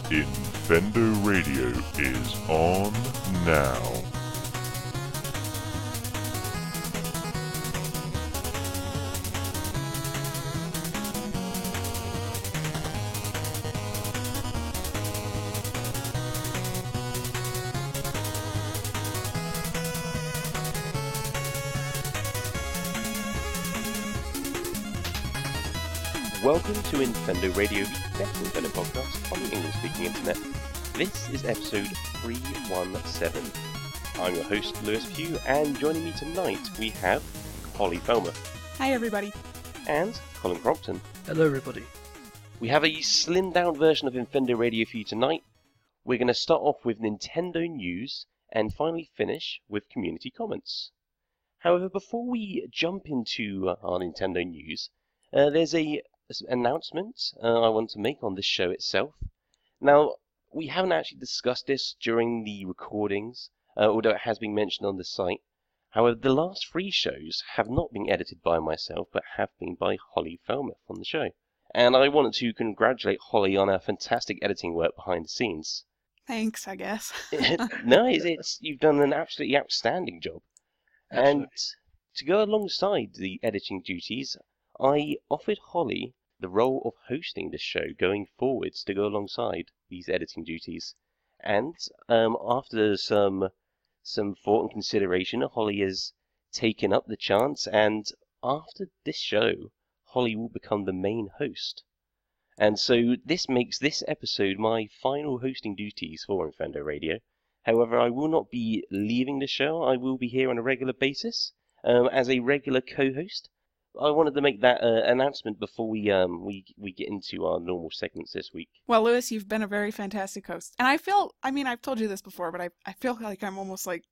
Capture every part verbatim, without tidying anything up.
Infendo Radio is on now. Welcome to Infendo Radio, the best Infendo podcast on the English-speaking internet. This is episode three seventeen. I'm your host, Lewis Pugh, and joining me tonight we have Holly Felmer. Hi, everybody. And Colin Crompton. Hello, everybody. We have a slimmed-down version of Infendo Radio for you tonight. We're going to start off with Nintendo news and finally finish with community comments. However, before we jump into our Nintendo news, uh, there's a announcement uh, I want to make on this show itself. Now, we haven't actually discussed this during the recordings, uh, although it has been mentioned on the site. However, the last three shows have not been edited by myself, but have been by Holly Felmer on the show. And I wanted to congratulate Holly on her fantastic editing work behind the scenes. Thanks, I guess. No, it's, it's you've done an absolutely outstanding job. Absolutely. And to go alongside the editing duties, I offered Holly the role of hosting this show going forwards to go alongside these editing duties. And um, after some some thought and consideration, Holly has taken up the chance, and after this show, Holly will become the main host. And so this makes this episode my final hosting duties for Infendo Radio. However, I will not be leaving the show. I will be here on a regular basis um, as a regular co-host. I wanted to make that uh, announcement before we um we we get into our normal segments this week. Well, Lewis, you've been a very fantastic host. And I feel, I mean, I've told you this before, but I, I feel like I'm almost like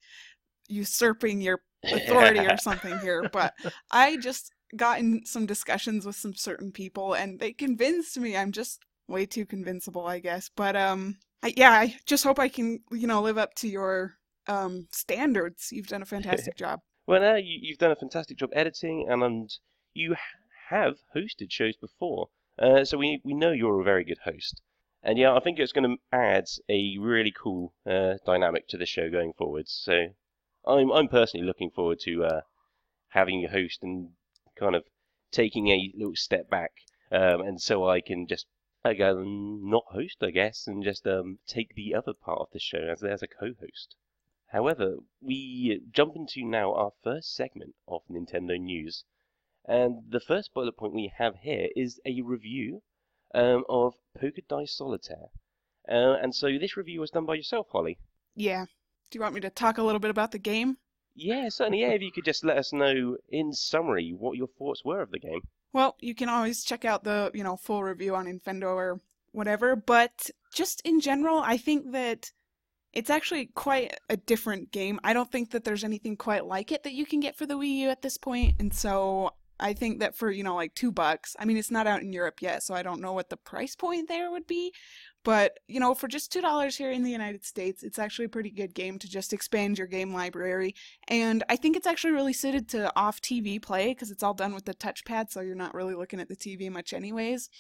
usurping your authority or something here. But I just got in some discussions with some certain people, and they convinced me. I'm just way too convincible, I guess. But um, I, yeah, I just hope I can, you know, live up to your um standards. You've done a fantastic job. Well, now you, you've done a fantastic job editing, and, and you have hosted shows before, uh, so we we know you're a very good host. And yeah, I think it's going to add a really cool uh, dynamic to the show going forwards. So I'm I'm personally looking forward to uh, having you host and kind of taking a little step back, um, and so I can just again not host, I guess, and just um, take the other part of the show as as a co-host. However, we jump into now our first segment of Nintendo news, and the first bullet point we have here is a review um, of Poker Dice Solitaire. Uh, and so this review was done by yourself, Holly. Yeah. Do you want me to talk a little bit about the game? Yeah, certainly. Yeah, if you could just let us know in summary what your thoughts were of the game. Well, you can always check out the, you know, full review on Infendo or whatever, but just in general, I think that it's actually quite a different game. I don't think that there's anything quite like it that you can get for the Wii U at this point, and so I think that for, you know, like two bucks, I mean, it's not out in Europe yet, so I don't know what the price point there would be, but, you know, for just two dollars here in the United States, it's actually a pretty good game to just expand your game library, and I think it's actually really suited to off-T V play, because it's all done with the touchpad, so you're not really looking at the T V much anyways.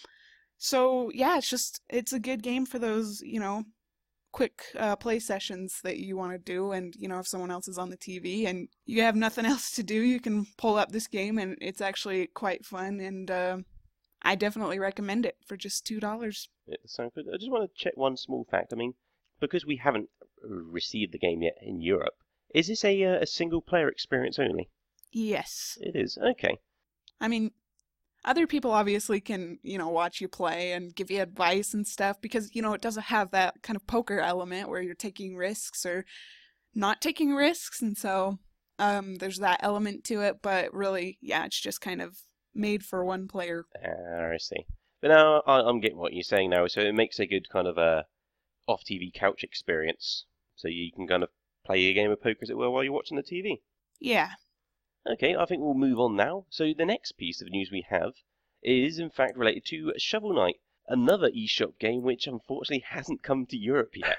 So, yeah, it's just, it's a good game for those, you know, quick uh, play sessions that you want to do, and you know, if someone else is on the T V and you have nothing else to do, you can pull up this game, and it's actually quite fun, and uh, I definitely recommend it for just two dollars. It sounds good. I just want to check one small fact. I mean, because we haven't received the game yet in Europe, is this a, uh, a single player experience only? Yes. It is. Okay. I mean, other people obviously can, you know, watch you play and give you advice and stuff, because, you know, it doesn't have that kind of poker element where you're taking risks or not taking risks, and so um, there's that element to it, but really, yeah, it's just kind of made for one player. Ah, I see. But now I, I'm getting what you're saying now, so it makes a good kind of a off-T V couch experience, so you can kind of play a game of poker, as it were, while you're watching the T V. Yeah. Okay, I think we'll move on now. So the next piece of news we have is in fact related to Shovel Knight, another eShop game which unfortunately hasn't come to Europe yet.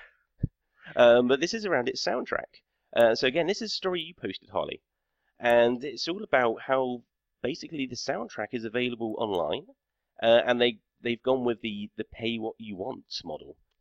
um, but this is around its soundtrack. Uh, so again, this is a story you posted, Holly, and it's all about how basically the soundtrack is available online, uh, and they they've gone with the the pay what you want model.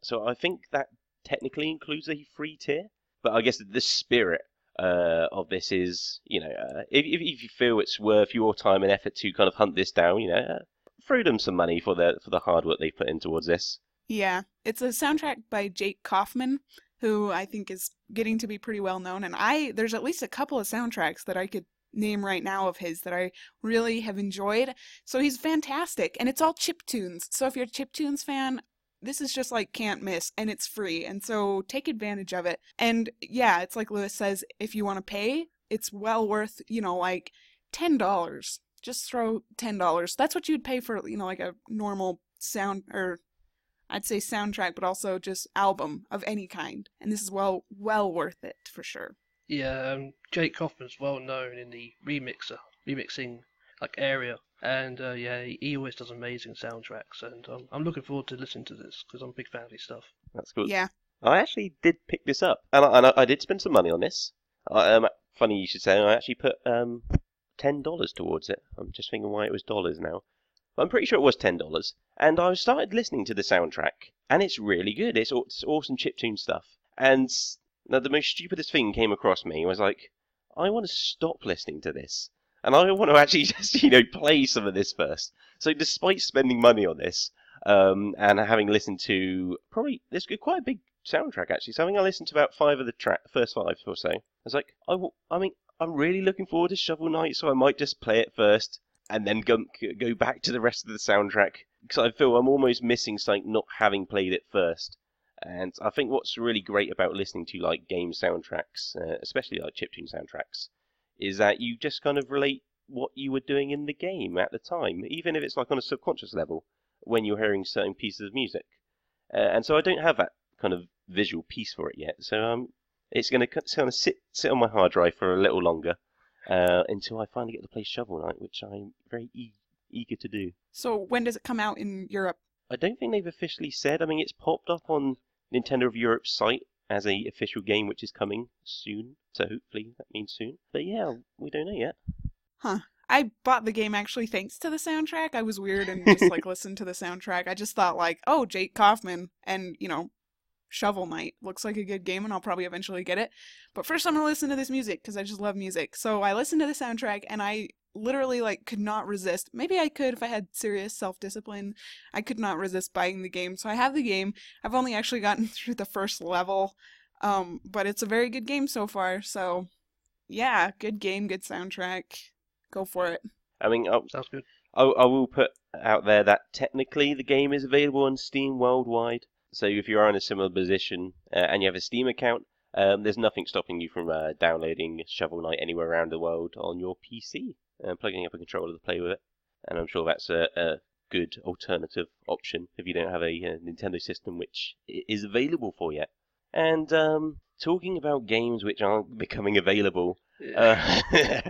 So I think that technically includes a free tier, but I guess the spirit uh, of this is, you know, uh, if, if if you feel it's worth your time and effort to kind of hunt this down, you know, uh, throw them some money for the for the hard work they put in towards this. Yeah, it's a soundtrack by Jake Kaufman, who I think is getting to be pretty well known. And I there's at least a couple of soundtracks that I could name right now of his that I really have enjoyed. So he's fantastic, and it's all chiptunes. So if you're a chiptunes fan, this is just like can't miss, and it's free, and so take advantage of it. And yeah, it's like Lewis says, if you want to pay, it's well worth, you know, like ten dollars. Just throw ten dollars. That's what you'd pay for, you know, like a normal sound, or I'd say soundtrack, but also just album of any kind. And this is well well worth it for sure. Yeah, um, Jake Kaufman's well known in the remixer, remixing like area. And uh, yeah, he, he always does amazing soundtracks, and um, I'm looking forward to listening to this because I'm a big fan of his stuff. That's good. Yeah. I actually did pick this up, and I, and I, I did spend some money on this. I, um, funny you should say, I actually put um ten dollars towards it. I'm just thinking why it was dollars now. But I'm pretty sure it was ten dollars. And I started listening to the soundtrack, and it's really good. It's, it's awesome chiptune stuff. And now the most stupidest thing came across me was like, I want to stop listening to this. And I want to actually just, you know, play some of this first. So despite spending money on this, um, and having listened to probably, there's quite a big soundtrack actually. So I think I listened to about five of the track, first five or so. I was like, I, will, I mean, I'm really looking forward to Shovel Knight, so I might just play it first and then go, go back to the rest of the soundtrack. Because I feel I'm almost missing something not having played it first. And I think what's really great about listening to like game soundtracks, uh, especially like chiptune soundtracks, is that you just kind of relate what you were doing in the game at the time, even if it's like on a subconscious level, when you're hearing certain pieces of music. Uh, and so I don't have that kind of visual piece for it yet. So um, it's going to kind of sit sit on my hard drive for a little longer uh, until I finally get to play Shovel Knight, which I'm very e- eager to do. So when does it come out in Europe? I don't think they've officially said. I mean, it's popped up on Nintendo of Europe's site as a official game which is coming soon, so hopefully that means soon. But yeah, we don't know yet. Huh. I bought the game actually thanks to the soundtrack. I was weird and just like listened to the soundtrack. I just thought like, oh, Jake Kaufman and, you know, Shovel Knight looks like a good game and I'll probably eventually get it. But first I'm going to listen to this music because I just love music. So I listened to the soundtrack and I literally like could not resist. Maybe I could if I had serious self-discipline. I could not resist buying the game. So I have the game. I've only actually gotten through the first level. Um, but it's a very good game so far. So yeah, good game, good soundtrack. Go for it. I mean, I, Sounds good. I, I will put out there that technically the game is available on Steam worldwide. So if you are in a similar position uh, and you have a Steam account, um, there's nothing stopping you from uh, downloading Shovel Knight anywhere around the world on your P C and plugging up a controller to play with it. And I'm sure that's a, a good alternative option if you don't have a, a Nintendo system which is available for yet. And um, talking about games which aren't becoming available, uh,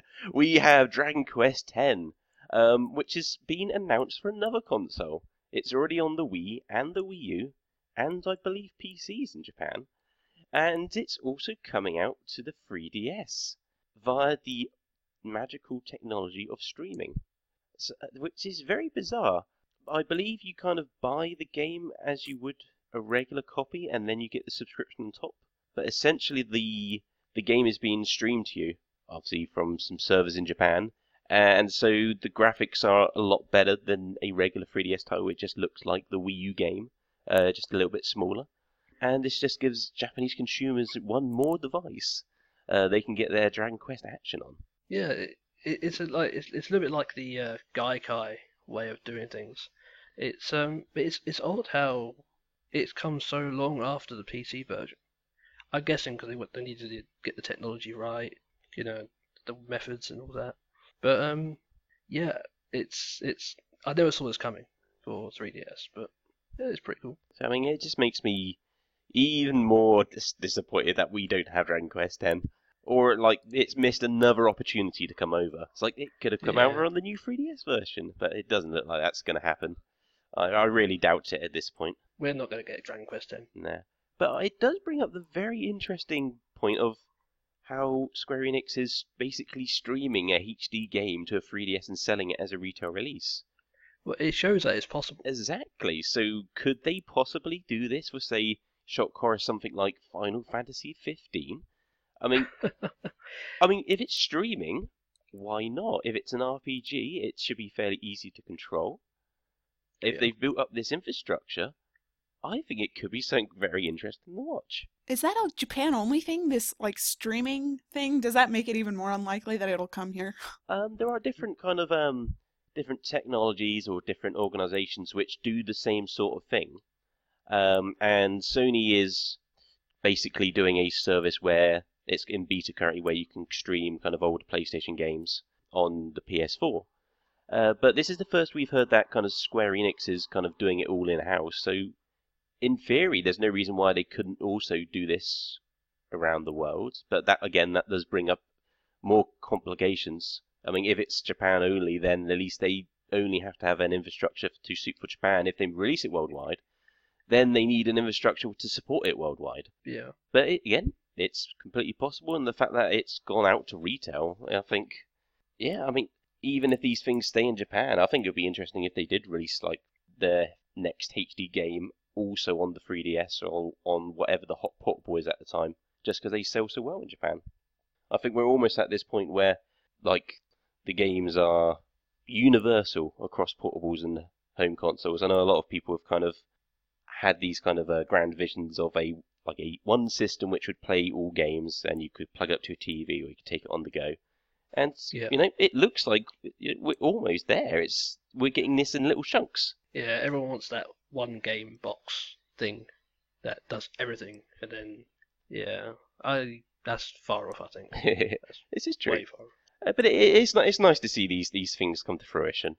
we have Dragon Quest X, um, which has been announced for another console. It's already on the Wii and the Wii U, and I believe P Cs in Japan. And it's also coming out to the three D S via the magical technology of streaming, so, which is very bizarre. I believe you kind of buy the game as you would a regular copy, and then you get the subscription on top. But essentially, the the game is being streamed to you, obviously from some servers in Japan, and so the graphics are a lot better than a regular three D S title. It just looks like the Wii U game, uh, just a little bit smaller. And this just gives Japanese consumers one more device uh, they can get their Dragon Quest action on. Yeah, it, it, it's a, like it's, it's a little bit like the uh, Gaikai way of doing things. It's um, but it's it's odd how it's come so long after the P C version. I'm guessing because they they needed to get the technology right, you know, the methods and all that. But um, yeah, it's it's I never saw this coming for three D S, but yeah, it's pretty cool. So I mean, it just makes me even more dis- disappointed that we don't have Dragon Quest X, or like it's missed another opportunity to come over. It's like it could have come Yeah. over on the new three D S version, but it doesn't look like that's going to happen. I, I really doubt it at this point. We're not going to get Dragon Quest X. Nah. But it does bring up the very interesting point of how Square Enix is basically streaming a H D game to a three D S and selling it as a retail release. Well, it shows that it's possible. Exactly. So could they possibly do this with, say, shock horror something like Final Fantasy fifteen? I mean, I mean, if it's streaming, why not? If it's an R P G, it should be fairly easy to control. If Yeah. they've built up this infrastructure, I think it could be something very interesting to watch. Is that a Japan only thing? This like streaming thing? Does that make it even more unlikely that it'll come here? Um, there are different kind of um different technologies or different organizations which do the same sort of thing. Um, and Sony is basically doing a service where it's in beta currently, where you can stream kind of old PlayStation games on the P S four. Uh, but this is the first we've heard that kind of Square Enix is kind of doing it all in-house. So in theory, there's no reason why they couldn't also do this around the world. But that, again, that does bring up more complications. I mean, if it's Japan only, then at least they only have to have an infrastructure to suit for Japan. If they release it worldwide, then they need an infrastructure to support it worldwide. Yeah. But it, again, it's completely possible, and the fact that it's gone out to retail, I think, yeah, I mean, even if these things stay in Japan, I think it would be interesting if they did release like their next H D game also on the three D S or on whatever the hot portable is at the time, just because they sell so well in Japan. I think we're almost at this point where, like, the games are universal across portables and home consoles. I know a lot of people have kind of had these kind of uh, grand visions of a like a one system which would play all games, and you could plug it up to a T V or you could take it on the go. And Yeah. you know, it looks like we're almost there. It's we're getting this in little chunks. Yeah, everyone wants that one game box thing that does everything, and then yeah, I that's far off. I think that's This is true, way far off. uh, but it, it's ni- it's nice to see these these things come to fruition.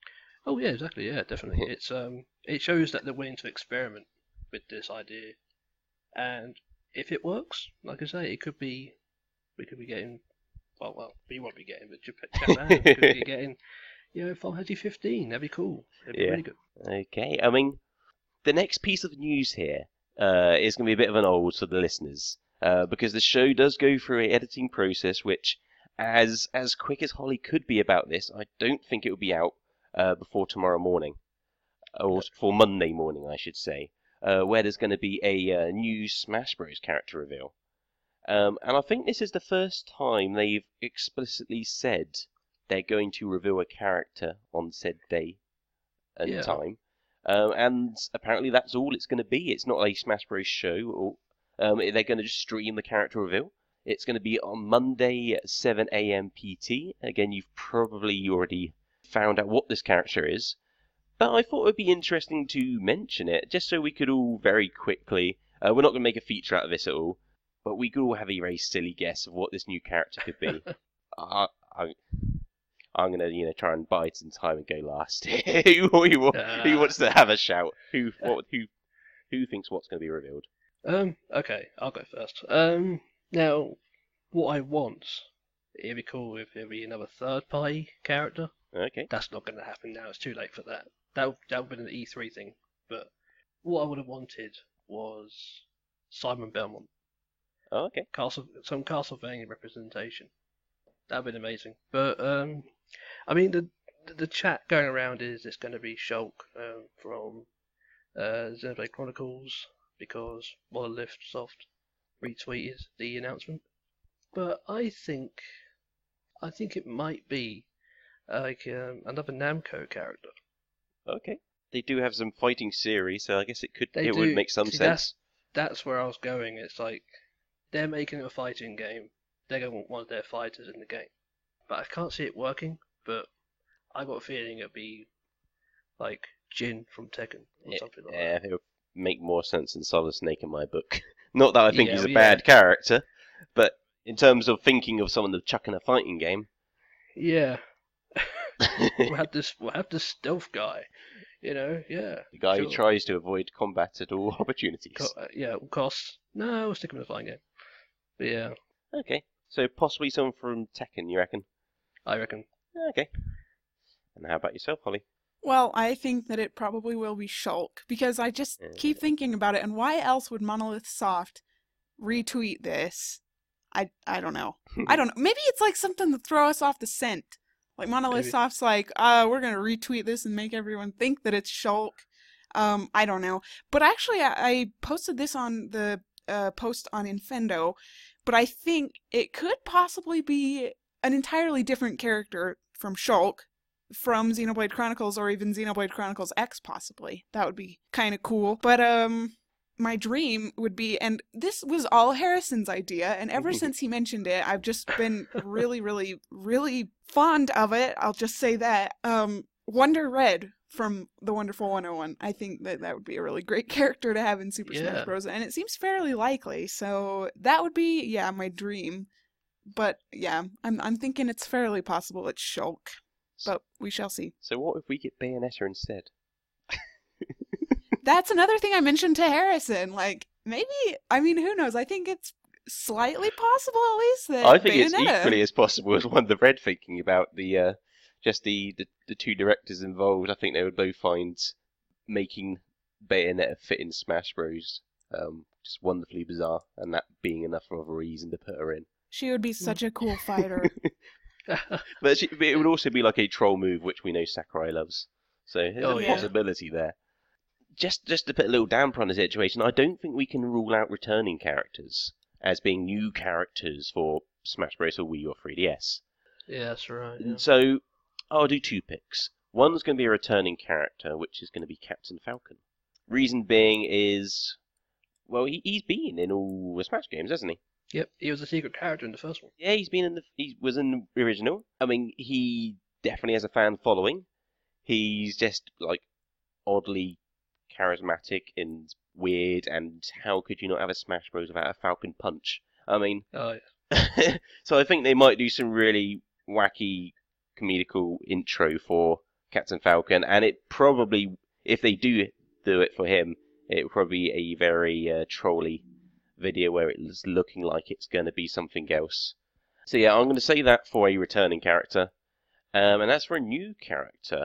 Oh yeah, exactly. Yeah, definitely. It's um, it shows that they're willing to experiment with this idea, and if it works, like I say, it could be we could be getting well, well, we won't be getting, but Jap- Japan could be getting, you know, Final Fantasy fifteen. That'd be cool. That'd be Yeah. really good. Okay, I mean, the next piece of news here uh, is going to be a bit of an old for the listeners, uh, because the show does go through a editing process which, as as quick as Holly could be about this, I don't think it will be out uh, before tomorrow morning, or for Monday morning, I should say, uh, where there's going to be a uh, new Smash Bros. Character reveal. Um, and I think this is the first time they've explicitly said they're going to reveal a character on said day and Yeah. time. Um, and apparently that's all it's going to be. It's not a Smash Bros. Show. Or um, they're going to just stream the character reveal. It's going to be on Monday at seven a.m. P T. Again, you've probably already found out what this character is. But I thought it would be interesting to mention it, just so we could all very quickly... Uh, we're not going to make a feature out of this at all, but we could all have a very silly guess of what this new character could be. I, I, I'm going to, you know, try and bide some time and go last. who, who, who wants to have a shout? Who, what, who, who thinks what's going to be revealed? Um, okay, I'll go first. Um, now, what I want, it'd be cool if there'd be another third-party character. Okay. That's not going to happen now. It's too late for that. That that would be an E three thing. But what I would have wanted was Simon Belmont, Oh, okay. Castle, some Castlevania representation. That'd been amazing. But um, I mean the the chat going around is it's going to be Shulk um, from uh, Xenoblade Chronicles because Monolith Soft retweeted the announcement. But I think I think it might be like um, another Namco character. Okay. They do have some fighting series, so I guess it could They it do. would make some See, sense. That's where I was going. It's like they're making a fighting game. They're going to want one of their fighters in the game. But I can't see it working. But I got a feeling it'd be like Jin from Tekken or Yeah, something like Yeah, it would make more sense than Solid Snake in my book. Not that I think Yeah, he's a yeah. bad character, but in terms of thinking of someone to chuck in a fighting game, that. Yeah. we'll have this. We'll have this stealth guy. You know. Yeah. the guy sure. who tries to avoid combat at all opportunities. Co- uh, yeah. Will cost. No, we'll stick him in a fighting game. But yeah, Okay, so possibly someone from Tekken, you reckon? I reckon. Okay. And how about yourself, Holly? Well, I think that it probably will be Shulk, because I just keep thinking about it, and why else would Monolith Soft retweet this? I I don't know. I don't know. Maybe it's like something to throw us off the scent. Like Monolith Maybe. Soft's like, uh, we're gonna retweet this and make everyone think that it's Shulk. Um, I don't know. But actually, I, I posted this on the uh, post on Infendo, but I think it could possibly be an entirely different character from Shulk, from Xenoblade Chronicles, or even Xenoblade Chronicles X, possibly. That would be kind of cool. But, um... my dream would be, and this was all Harrison's idea, and ever since he mentioned it, I've just been really, really, really fond of it. I'll just say that. Um, Wonder Red from the Wonderful one oh one. I think that that would be a really great character to have in Super Yeah. Smash Bros. And it seems fairly likely, so that would be, yeah, my dream. But, yeah, I'm I'm thinking it's fairly possible it's Shulk, but we shall see. So what if we get Bayonetta instead? That's another thing I mentioned to Harrison. Like, maybe, I mean, who knows? I think it's slightly possible, at least, that I think Bayonetta... it's equally as possible as Wonder Red, thinking about the uh, just the, the the two directors involved. I think they would both find making Bayonetta fit in Smash Bros. Um, just wonderfully bizarre, and that being enough of a reason to put her in. She would be such a cool fighter. But, she, but it would also be like a troll move, which we know Sakurai loves. So there's Oh, a yeah. possibility there. Just just to put a little damper on the situation, I don't think we can rule out returning characters as being new characters for Smash Bros. Or Wii or three D S. Yeah, that's right. Yeah. So I'll do two picks. One's going to be a returning character, which is going to be Captain Falcon. Reason being is, well, he, he's been in all the Smash games, hasn't he? Yep, he was a secret character in the first one. Yeah, he's been in the he was in the original. I mean, he definitely has a fan following. He's just like oddly charismatic and weird, and how could you not have a Smash Bros without a Falcon Punch? I mean, Oh, yeah. so I think they might do some really wacky comedical intro for Captain Falcon, and it probably, if they do do it for him, it would probably be a very uh, trolly video where it's looking like it's going to be something else. So yeah, I'm going to say that for a returning character, um, and as for a new character,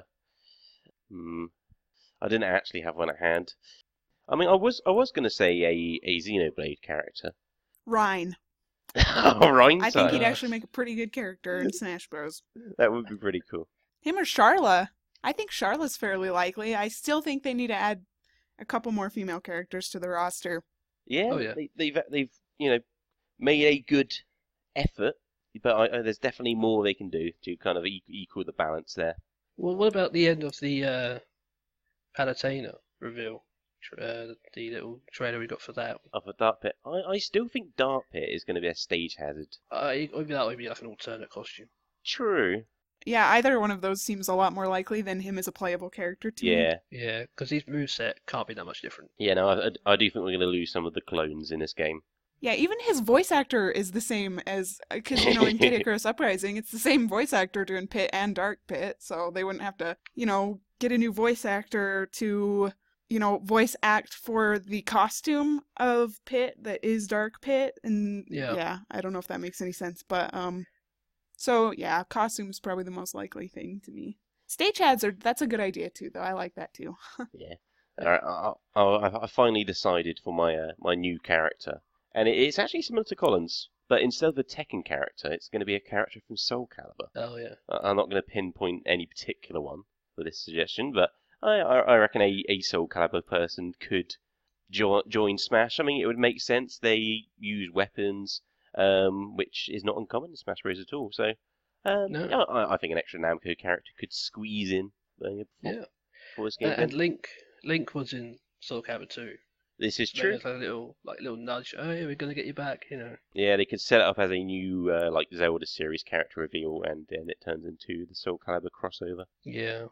hmm. I didn't actually have one at hand. I mean, I was I was going to say a, a Xenoblade character. Rhine. Oh, right. I think he'd Uh, actually make a pretty good character in Smash Bros. That would be pretty cool. Him or Charla. I think Charla's fairly likely. I still think they need to add a couple more female characters to the roster. Yeah, Oh, yeah. They, they've they've you know made a good effort, but I, uh, there's definitely more they can do to kind of e- equal the balance there. Well, what about the end of the uh, Palutena reveal? Tr- Uh, the little trailer we got for that. Of a Dark Pit, I, I still think Dark Pit is going to be a stage hazard. Uh, maybe that would be like an alternate costume. True. Yeah, either one of those seems a lot more likely than him as a playable character to me. Yeah. Yeah, because his moveset can't be that much different. Yeah. No, I, I I do think we're going to lose some of the clones in this game. Yeah, even his voice actor is the same as, because, you know, in Kid Icarus Uprising, it's the same voice actor doing Pit and Dark Pit, so they wouldn't have to, you know, get a new voice actor to, you know, voice act for the costume of Pit that is Dark Pit, and Yeah. yeah, I don't know if that makes any sense, but, um, so, yeah, costume's probably the most likely thing to me. Stage ads are, that's a good idea too, though, I like that too. Yeah. All right. I, I, I finally decided for my uh, my new character, and it, it's actually similar to Colin's, but instead of a Tekken character, it's going to be a character from Soul Calibur. Oh, yeah. I- I'm not going to pinpoint any particular one for this suggestion, but I I, I reckon a, a Soul Calibur person could jo- join Smash. I mean, it would make sense. They use weapons, um, which is not uncommon in Smash Bros. At all. So, um, No. yeah, I, I think an extra Namco character could squeeze in uh, before, Yeah. before this Uh, game. and Link, Link was in Soul Calibur too. This is So true. there's like a little, like little nudge. Oh, yeah, we're gonna get you back. You know. Yeah, they could set it up as a new uh, like Zelda series character reveal, and then it turns into the Soul Calibur crossover. Yeah.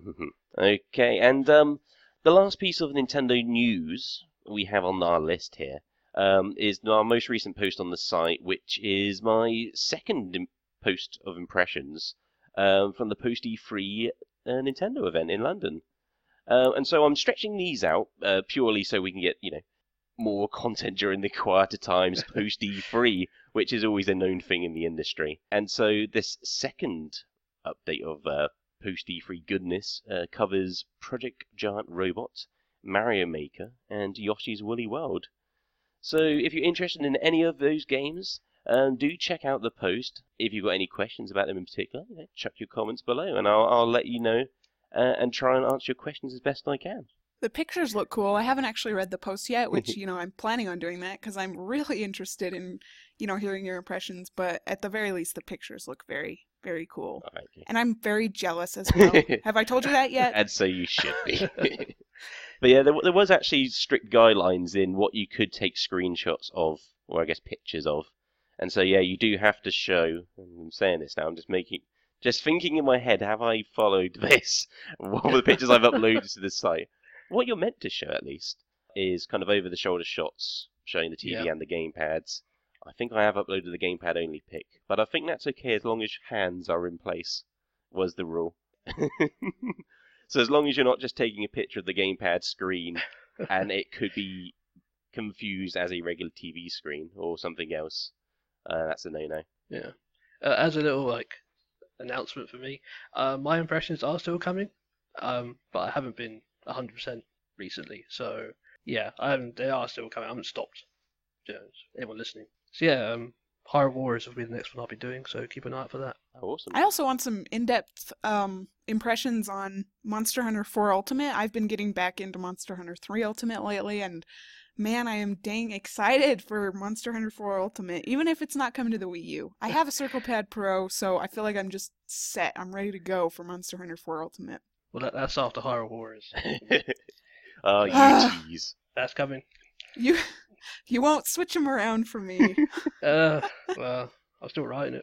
Okay, and um, the last piece of Nintendo news we have on our list here um, is our most recent post on the site, which is my second im- post of impressions um, from the post E three uh, Nintendo event in London. Uh, and so I'm stretching these out uh, purely so we can get, you know, more content during the quieter times post E three, which is always a known thing in the industry. And so this second update of uh, post E three goodness uh, covers Project Giant Robot, Mario Maker, and Yoshi's Woolly World. So if you're interested in any of those games, Um, do check out the post. If you've got any questions about them in particular, you know, chuck your comments below, and I'll, I'll let you know uh, and try and answer your questions as best I can. The pictures look cool. I haven't actually read the post yet, which, you know, I'm planning on doing that because I'm really interested in, you know, hearing your impressions. But at the very least, the pictures look very, very cool. Thank you. And I'm very jealous as well. Have I told you that yet? And so you should be. But yeah, there, there was actually strict guidelines in what you could take screenshots of, or I guess pictures of. And so yeah, you do have to show. I'm saying this now. I'm just making, just thinking in my head, have I followed this? What were the pictures I've uploaded to the site? What you're meant to show, at least, is kind of over-the-shoulder shots showing the T V Yeah. and the gamepads. I think I have uploaded the gamepad-only pic, but I think that's okay as long as hands are in place, was the rule. So as long as you're not just taking a picture of the gamepad screen and it could be confused as a regular T V screen or something else, uh, that's a no-no. Yeah. Uh, as a little like announcement for me, uh, my impressions are still coming, um, but I haven't been one hundred percent recently. So yeah, I haven't, they are still coming. I haven't stopped. You know, anyone listening? So yeah, um, Hyrule Warriors will be the next one I'll be doing. So keep an eye out for that. Oh, awesome. I also want some in-depth um, impressions on Monster Hunter four Ultimate. I've been getting back into Monster Hunter three Ultimate lately, and man, I am dang excited for Monster Hunter four Ultimate, even if it's not coming to the Wii U. I have a Circle Pad Pro, so I feel like I'm just set. I'm ready to go for Monster Hunter four Ultimate. Well, that, that's after Hyrule Warriors. Oh, you Ah. tease. That's coming. You, you won't switch them around for me. Uh, well, I'm still writing it.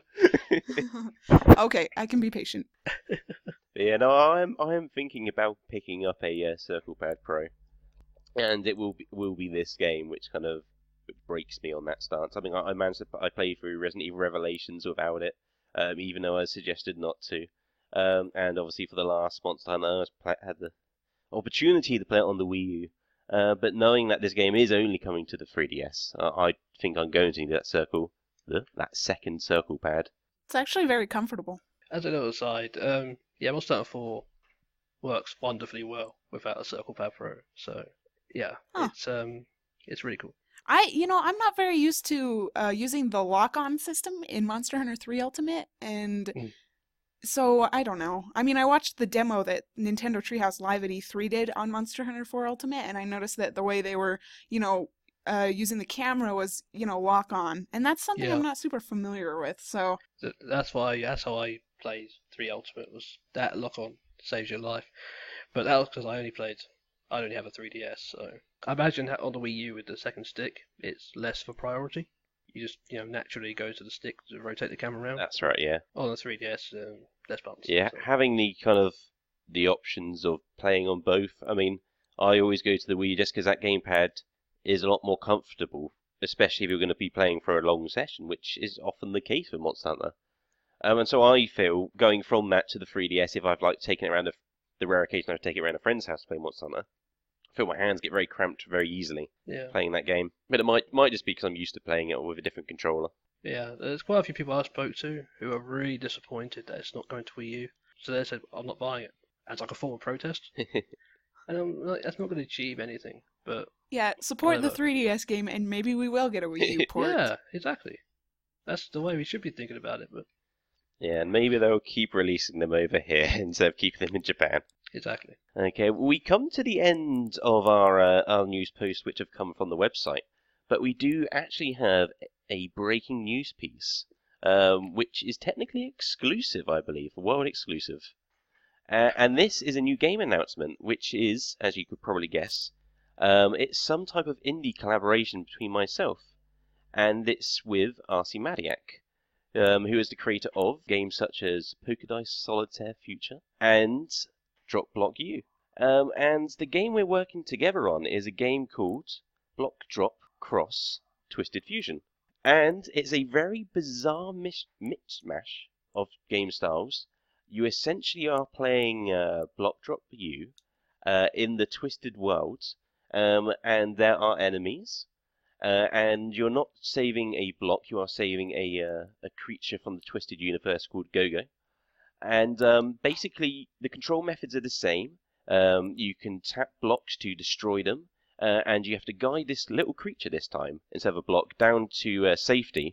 Okay, I can be patient. Yeah, no, I'm I'm thinking about picking up a uh, Circle Pad Pro, and it will be, will be this game, which kind of breaks me on that stance. I mean, I, I managed to I played through Resident Evil Revelations without it, um, even though I was suggested not to. Um, and obviously for the last Monster Hunter, I was play, had the opportunity to play it on the Wii U. Uh, but knowing that this game is only coming to the three D S, uh, I think I'm going to need that circle, the, that second Circle Pad. It's actually very comfortable. As a little aside, um, yeah, Monster Hunter four works wonderfully well without a Circle Pad Pro. So yeah, Huh. it's um, it's really cool. I, you know, I'm not very used to uh, using the lock-on system in Monster Hunter three Ultimate, and Mm. so I don't know. I mean, I watched the demo that Nintendo Treehouse Live at E three did on Monster Hunter four Ultimate, and I noticed that the way they were, you know, uh, using the camera was, you know, lock-on, and that's something Yeah. I'm not super familiar with. So Th- That's why that's how I played three Ultimate, was that lock on saves your life. But that was because I only played, I only have a three D S, so I imagine that on the Wii U with the second stick, it's less of a priority. You just, you know, naturally go to the stick to rotate the camera around. That's right, yeah. On the three D S, um, less buttons. Yeah, so- having the kind of the options of playing on both. I mean, I always go to the Wii just because that gamepad is a lot more comfortable, especially if you're going to be playing for a long session, which is often the case with Monster Hunter. Um, and so I feel going from that to the three D S, if I've like taken it around a, the rare occasion I've taken it around a friend's house to play Monster Hunter, I feel my hands get very cramped very easily Yeah, playing that game. But it might might just be because I'm used to playing it with a different controller. yeah. There's quite a few people I spoke to who are really disappointed that it's not going to Wii U. So they said, I'm not buying it. As like a form of protest. And I'm like, that's not going to achieve anything. But yeah, support the Whatever. three D S game, and maybe we will get a Wii U port. yeah, exactly. That's the way we should be thinking about it. But Yeah, and maybe they'll keep releasing them over here instead of keeping them in Japan. exactly. Okay, we come to the end of our uh, our news posts, which have come from the website, but we do actually have a breaking news piece, um, which is technically exclusive, I believe, world exclusive. Uh, and this is a new game announcement, which is, as you could probably guess, um, it's some type of indie collaboration between myself, and it's with R C Madiak, um, who is the creator of games such as Poker Dice Solitaire Future and Drop Block U. Um, and the game we're working together on is a game called Block Drop Cross Twisted Fusion. And it's a very bizarre mish- mishmash of game styles. You essentially are playing uh, Block Drop U uh, in the Twisted world, um, and there are enemies. Uh, and you're not saving a block, you are saving a uh, a creature from the Twisted universe called Gogo. And um, basically, the control methods are the same. Um, you can tap blocks to destroy them, uh, and you have to guide this little creature this time, instead of a block, down to uh, safety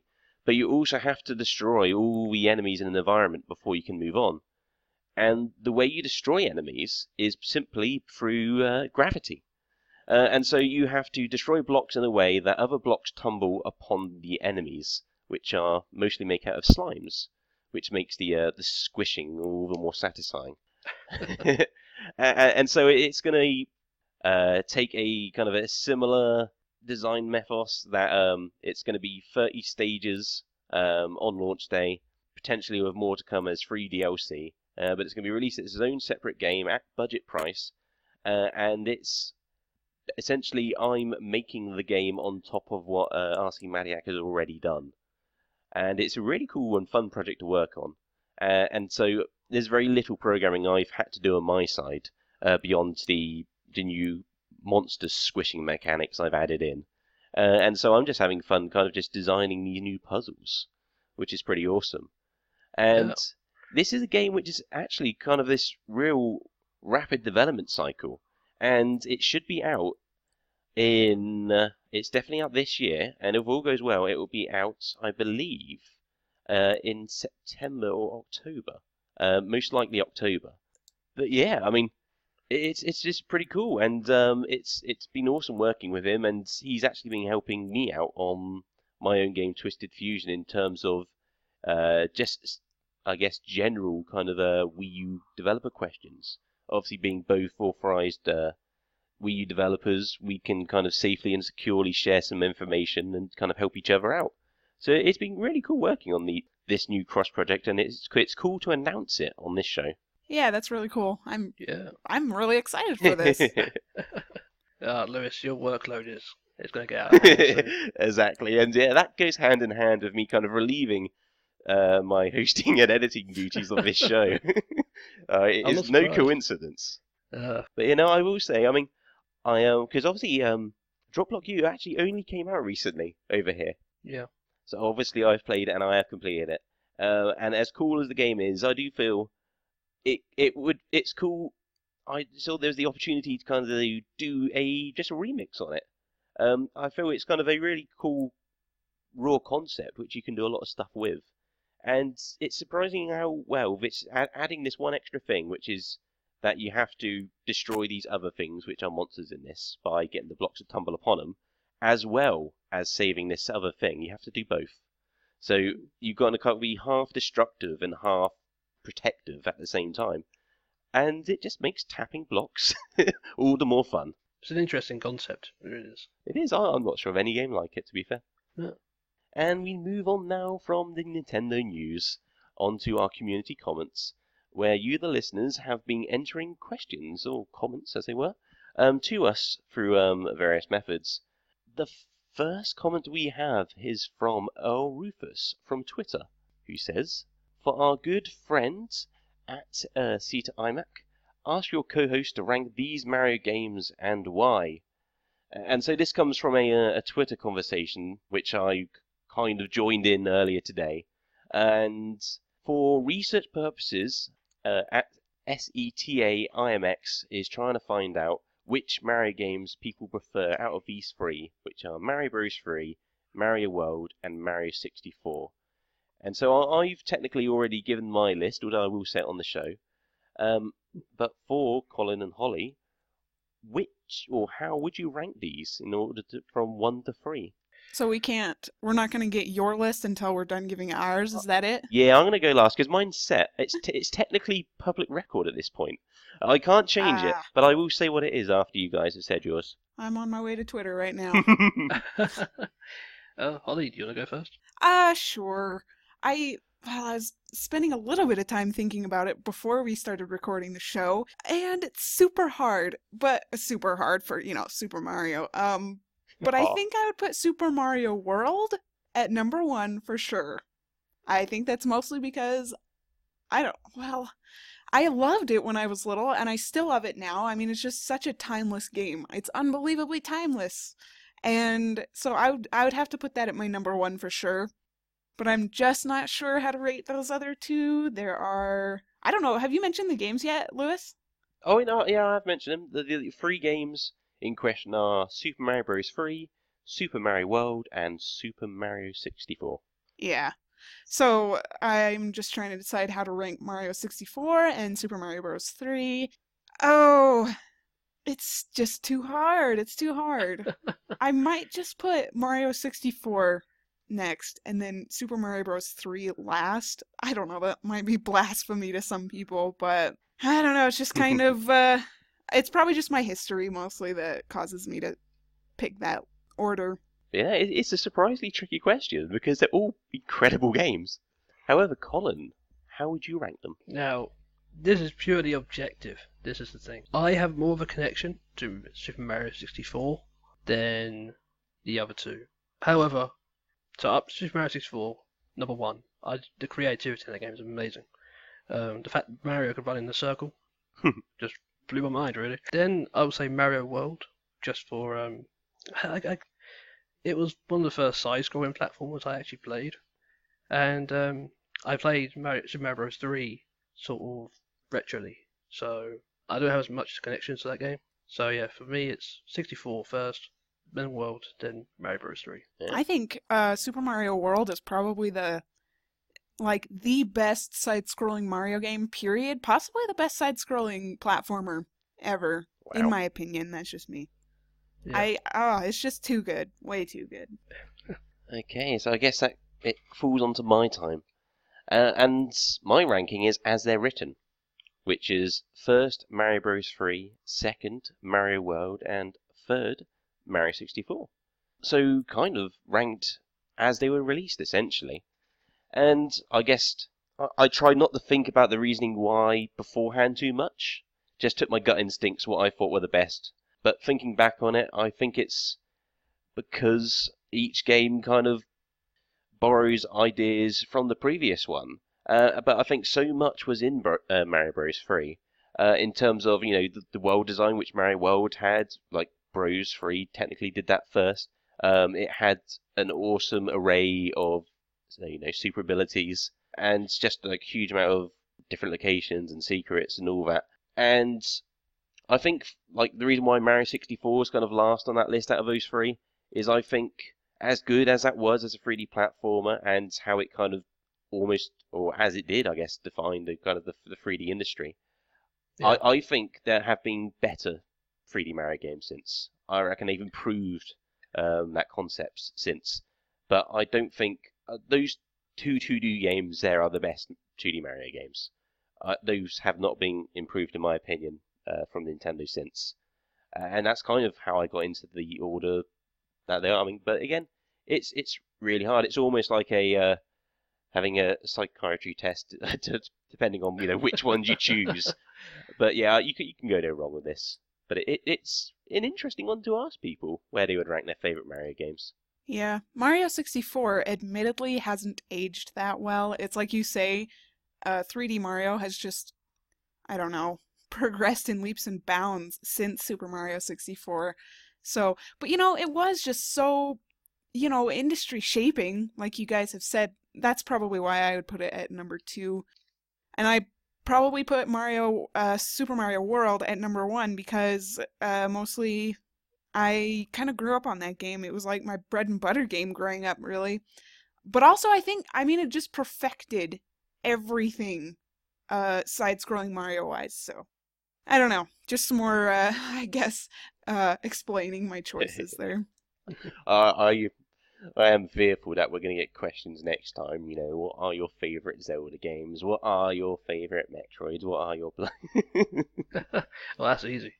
but you also have to destroy all the enemies in an environment before you can move on. And the way you destroy enemies is simply through uh, gravity. Uh, and so you have to destroy blocks in a way that other blocks tumble upon the enemies, which are mostly made out of slimes, which makes the uh, the squishing all the more satisfying. and, and so it's going to uh, take a kind of a similar design mythos that um, it's going to be thirty stages um, on launch day, potentially with more to come as free D L C. Uh, but it's going to be released as its own separate game at budget price, uh, and it's essentially I'm making the game on top of what uh, Asking Maniac has already done, and it's a really cool and fun project to work on. Uh, and so there's very little programming I've had to do on my side uh, beyond the the new monster squishing mechanics I've added in, uh, and so I'm just having fun, kind of just designing these new puzzles, which is pretty awesome. And Yeah. this is a game which is actually kind of this real rapid development cycle, and it should be out in. Uh, it's definitely out this year, and if all goes well, it will be out, I believe, uh, in September or October. Uh, most likely October. But yeah, I mean, it's it's just pretty cool, and um, it's it's been awesome working with him, and he's actually been helping me out on my own game, Twisted Fusion, in terms of uh, just, I guess, general kind of uh, Wii U developer questions. Obviously, being both authorized uh, Wii U developers, we can kind of safely and securely share some information and kind of help each other out. So it's been really cool working on the this new cross project, and it's it's cool to announce it on this show. Yeah, that's really cool. I'm Yeah. I'm really excited for this. Ah, Lewis, your workload is it's going to get out of hand soon. Exactly, and yeah, that goes hand in hand with me kind of relieving uh, my hosting and editing duties of this show. uh, it I'm is not no surprised. coincidence. Uh, But you know, I will say, I mean, I um, because obviously um, Drop Block U actually only came out recently over here. yeah. So obviously I've played it and I have completed it. Uh, and as cool as the game is, I do feel it it would it's cool. I so there's the opportunity to kind of do a just a remix on it. Um, I feel it's kind of a really cool raw concept which you can do a lot of stuff with, and it's surprising how well it's a- adding this one extra thing, which is that you have to destroy these other things, which are monsters in this, by getting the blocks to tumble upon them, as well as saving this other thing. You have to do both. So you've got to kind of be half destructive and half protective at the same time. And it just makes tapping blocks all the more fun. It's an interesting concept. It really is. It is. I- I'm not sure of any game like it, to be fair. Yeah. And we move on now from the Nintendo news onto our community comments, where you, the listeners, have been entering questions, or comments as they were, um, to us through um, various methods. The first comment we have is from Earl Rufus from Twitter, who says, "For our good friends at uh, Ceta iMac, ask your co-host to rank these Mario games and why." And so this comes from a, uh, a Twitter conversation, which I kind of joined in earlier today. And for research purposes, uh, at SETA IMX is trying to find out which Mario games people prefer out of these three, which are Mario Bros. three, Mario World, and Mario sixty-four. And so I- I've technically already given my list, although I will say it on the show. Um, but for Colin and Holly, which or how would you rank these in order to from one to three? So we can't. We're not going to get your list until we're done giving ours. Is that it? Yeah, I'm gonna go last because mine's set. It's t- it's technically public record at this point. I can't change it, Ah. but I will say what it is after you guys have said yours. I'm on my way to Twitter right now. uh, Holly, do you want to go first? Ah, sure. I well, I was spending a little bit of time thinking about it before we started recording the show, and it's super hard, but super hard for, you know, Super Mario. Um, but I Aw. think I would put Super Mario World at number one for sure. I think that's mostly because I don't, well, I loved it when I was little, and I still love it now. I mean, it's just such a timeless game. It's unbelievably timeless. And so I would, I would have to put that at my number one for sure. But I'm just not sure how to rate those other two. There are, I don't know, have you mentioned the games yet, Lewis? Oh, no, yeah, I've mentioned them. The, the, the three games in question are Super Mario Bros. three, Super Mario World, and Super Mario sixty-four. Yeah. So I'm just trying to decide how to rank Mario sixty-four and Super Mario Bros. three. Oh, it's just too hard. It's too hard. I might just put Mario sixty-four next and then Super Mario Bros. three last. I don't know, that might be blasphemy to some people, but I don't know, it's just kind of, uh, it's probably just my history mostly that causes me to pick that order. Yeah, it, it's a surprisingly tricky question because they're all incredible games. However, Colin, how would you rank them? Now, this is purely objective. This is the thing. I have more of a connection to Super Mario sixty-four than the other two. However, so up to Super Mario sixty-four, number one, I, the creativity in that game is amazing. Um, the fact that Mario could run in the circle just blew my mind, really. Then I would say Mario World, just for um, I, I, it was one of the first side-scrolling platformers I actually played, and um, I played Mario, Super Mario Bros. three sort of retroly, so I don't have as much connection to that game. So yeah, for me it's sixty-four first, then World, then Mario Bros. three. Yeah. I think uh, Super Mario World is probably the like the best side-scrolling Mario game, period. Possibly the best side-scrolling platformer ever, Wow. in my opinion. That's just me. Yeah. I oh, it's just too good, way too good. Okay, so I guess that it falls onto my time. Uh, and my ranking is as they're written, which is first Mario Bros. three, second Mario World, and third Mario sixty-four. So kind of ranked as they were released, essentially. And I guess I, I tried not to think about the reasoning why beforehand too much. Just took my gut instincts, what I thought were the best. But thinking back on it, I think it's because each game kind of borrows ideas from the previous one. Uh, but I think so much was in Bro- uh, Mario Bros. three, uh, in terms of, you know, the, the world design which Mario World had, like Bros. three technically did that first. Um, it had an awesome array of, you know, super abilities, and just like a huge amount of different locations and secrets and all that. And I think like the reason why Mario sixty-four is kind of last on that list out of those three is I think as good as that was as a three D platformer and how it kind of almost, or as it did, I guess, define the kind of the, the three D industry. Yeah. I, I think there have been better three D Mario games since. I reckon they've improved um, that concept since. But I don't think uh, those two two D games there are the best two D Mario games. Uh, those have not been improved, in my opinion, uh, from Nintendo since. Uh, and that's kind of how I got into the order that they are. I mean, but again, it's it's really hard. It's almost like a uh, having a psychiatry test, depending on you know which ones you choose. But yeah, you can you can go no wrong with this. But it, it it's an interesting one to ask people where they would rank their favorite Mario games. Yeah, Mario sixty-four admittedly hasn't aged that well. It's like you say, uh, three D Mario has just, I don't know, progressed in leaps and bounds since Super Mario sixty-four. So, but you know, it was just so, you know, industry shaping, like you guys have said. That's probably why I would put it at number two. And I probably put Mario, uh, Super Mario World at number one because uh, mostly I kind of grew up on that game. It was like my bread and butter game growing up, really. But also, I think, I mean, it just perfected everything uh, side-scrolling Mario-wise. So, I don't know. Just some more, uh, I guess, uh, explaining my choices there. Uh, I I am fearful that we're going to get questions next time. You know, what are your favourite Zelda games? What are your favourite Metroids? What are your... Well, that's easy.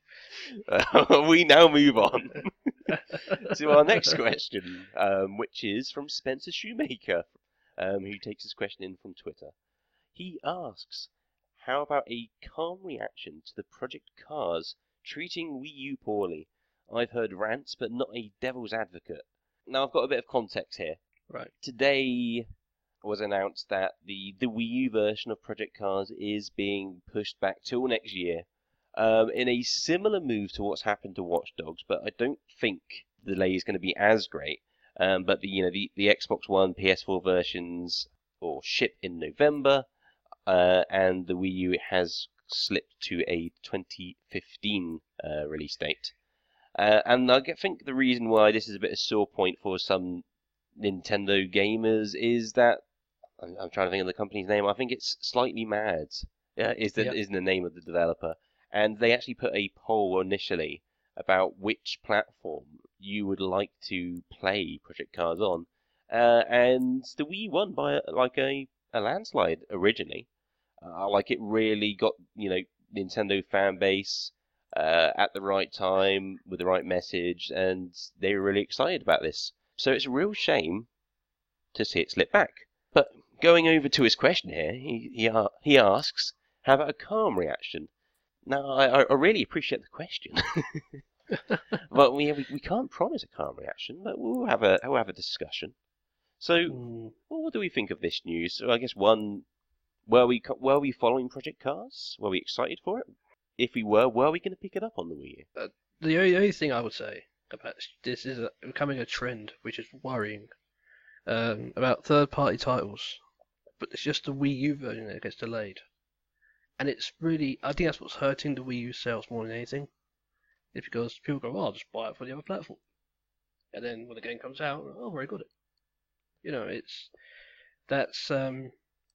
Uh, we now move on to our next question, um, which is from Spencer Shoemaker, um, who takes his question in from Twitter. He asks, how about a calm reaction to the Project Cars treating Wii U poorly? I've heard rants, but not a devil's advocate. Now, I've got a bit of context here. Right. Today was announced that the, the Wii U version of Project Cars is being pushed back till next year, um, in a similar move to what's happened to Watch Dogs, but I don't think the delay is going to be as great. Um, but the you know the, the Xbox One, P S four versions will ship in November, uh, and the Wii U has slipped to a twenty fifteen uh, release date. Uh, and I think the reason why this is a bit of a sore point for some Nintendo gamers is that I'm, I'm trying to think of the company's name. I think it's Slightly Mad. Yeah, is the Yep. is the name of the developer, and they actually put a poll initially about which platform you would like to play Project Cars on, uh, and the Wii won by like a, a landslide originally. Uh, like it really got you know Nintendo fan base uh, at the right time with the right message, and they were really excited about this. So it's a real shame to see it slip back. But going over to his question here, he he, a- he asks, "How about a calm reaction?" Now I, I really appreciate the question, but we, we we can't promise a calm reaction, but we'll have a we'll have a discussion. So, Mm, well, what do we think of this news? So I guess one, were we co- were we following Project Cars? Were we excited for it? If we were, were we going to pick it up on the Wii U? the only, only thing I would say about this, this is a, becoming a trend, which is worrying, um, about third-party titles. But it's just the Wii U version that gets delayed, and it's really, I think that's what's hurting the Wii U sales more than anything. It's because people go, "Oh, I'll just buy it for the other platform," and then when the game comes out, "Oh, very good." You know, it's that's um,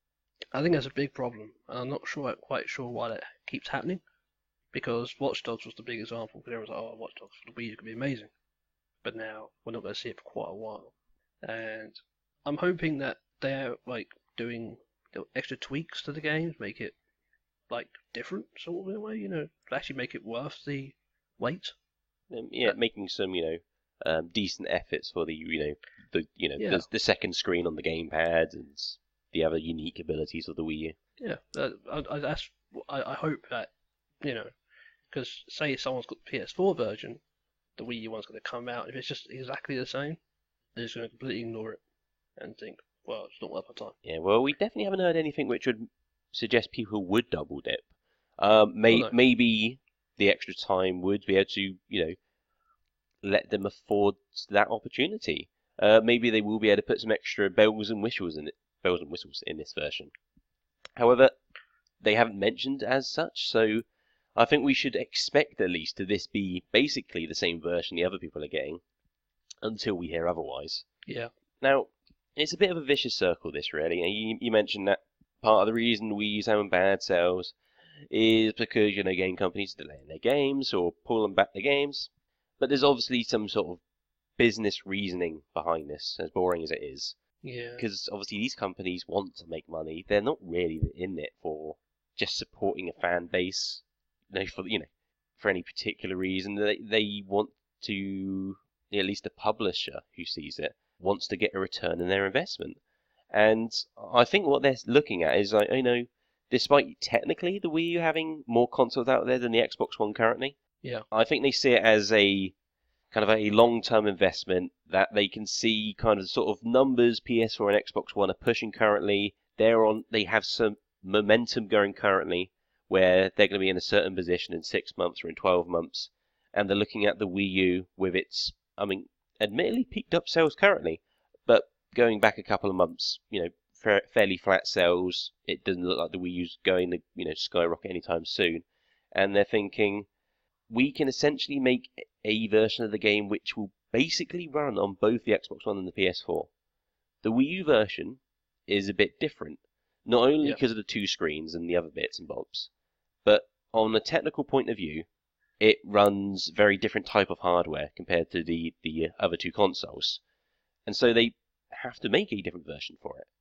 I think that's a big problem, and I'm not sure quite sure why that keeps happening. Because Watch Dogs was the big example. Because everyone's like, "Oh, Watch Dogs for the Wii U could be amazing," but now we're not going to see it for quite a while. And I'm hoping that they're like doing the extra tweaks to the games, make it like different sort of in a way, you know, to actually make it worth the wait. Um, yeah, Uh, making some you know um, decent efforts for the you know the you know Yeah, the, the second screen on the gamepad and the other unique abilities of the Wii U. yeah. Uh, I, I, that's I, I hope that you know, because say someone's got the P S four version, the Wii U one's going to come out. If it's just exactly the same, they're just going to completely ignore it and think, well, it's not worth our time. Yeah, well, we definitely haven't heard anything which would suggest people would double dip. Um, Oh may, no, maybe the extra time would be able to, you know, let them afford that opportunity. Uh, maybe they will be able to put some extra bells and whistles in it, bells and whistles in this version. However, they haven't mentioned as such, so I think we should expect at least to this be basically the same version the other people are getting until we hear otherwise. yeah, Now, it's a bit of a vicious circle, this really. And you, you mentioned that part of the reason we use having bad sales is because, you know, game companies are delaying their games or pulling back their games. But there's obviously some sort of business reasoning behind this, as boring as it is. yeah, Because obviously these companies want to make money. They're not really in it for just supporting a fan base, you know, for you know, for any particular reason. They they want to, at least the publisher who sees it wants to get a return on their investment. And I think what they're looking at is like, you know, despite technically the Wii U having more consoles out there than the Xbox One currently, yeah, I think they see it as a kind of a long-term investment that they can see kind of sort of numbers P S four and Xbox One are pushing currently. They're on, they have some momentum going currently where they're going to be in a certain position in six months or in twelve months, and they're looking at the Wii U with its, I mean, admittedly peaked up sales currently, but going back a couple of months, you know, fa- fairly flat sales. It doesn't look like the Wii U's going to, you know, skyrocket anytime soon, and they're thinking we can essentially make a version of the game which will basically run on both the Xbox One and the P S four. The Wii U version is a bit different, not only yeah, because of the two screens and the other bits and bobs, but on a technical point of view, it runs very different type of hardware compared to the, the other two consoles. And so they have to make a different version for it.